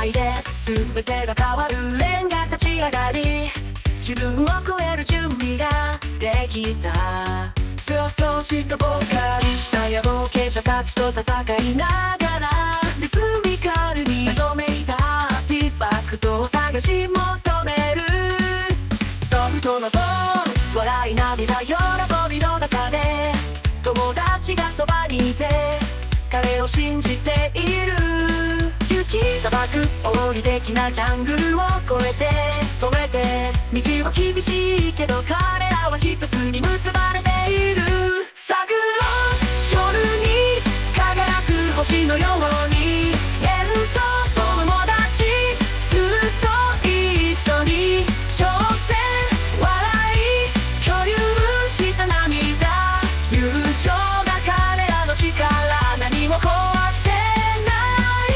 界で全てが変わる。レンガ立ち上がり、自分を超える準備ができた。スッとしたボーカリスタや冒険者たちと戦いながら、リズミカルに謎めいたアーティファクトを探し求める。ソフトのトーン、笑い涙喜びの中で、友達がそばにいて彼を信じている。雪砂漠王に的なジャングルを越えて止めて、道は厳しいけど彼らは一つに結ばれている。探ろう夜に輝く星のように、友達ずっと一緒に挑戦笑い共有した涙、友情が彼らの力、何も壊せない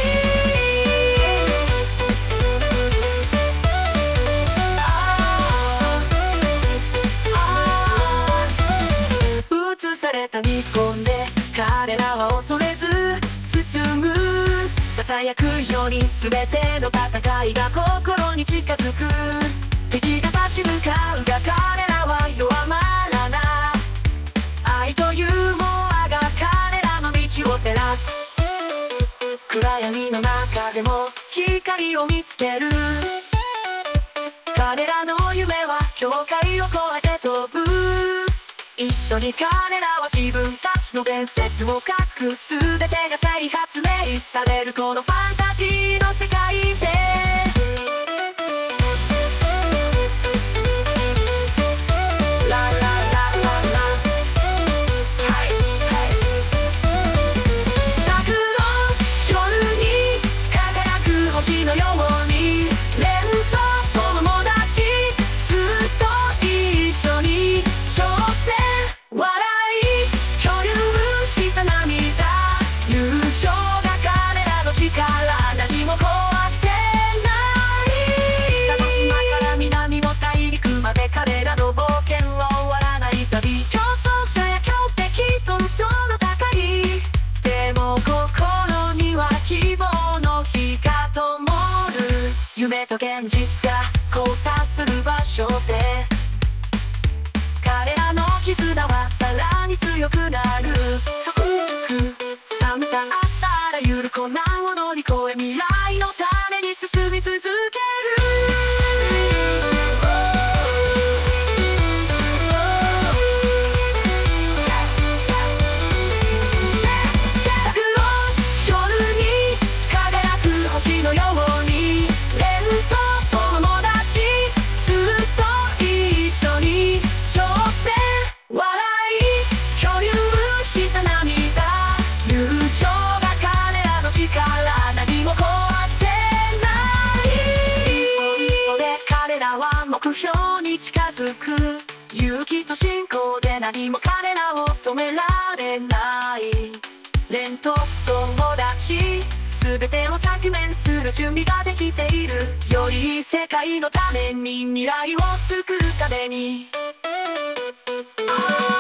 映された日本で彼らは恐れず進む。囁くように全ての戦いが心に近づく。敵が立ち向かうが彼らは弱まらない。愛とユーモアが彼らの道を照らす。暗闇の中でも光を見つける。彼らの夢は境界を越えて飛ぶ。一緒に彼らは自分たちの伝説を書く。全てが再発明されるこのファンタジーの世界で、ラララララ、はいはい。探ろう夜に輝く星のように、レンと友達ずっと一緒に挑戦笑い共有した涙、友情が彼らの力、何も壊せない。鹿児島から南の大陸まで彼らの冒険は終わらない旅。競争者や強敵との戦いでも心には希望の火が灯る。夢と現実が交差する場所で彼らの絆はさらに強くなる。祝福寒さ暑さあらゆる困難を乗り越え、未来のために進み続ける。探ろう夜に輝く星のように、レンと友達ずっと一緒に挑戦笑い共有した涙、友情が彼らの力、何も壊せない。一歩一歩で彼らは目標に近づく。勇気と信仰で何も彼らを止められない。レンと友達全てを直面する準備ができている。よりいい世界のために、未来を作るために。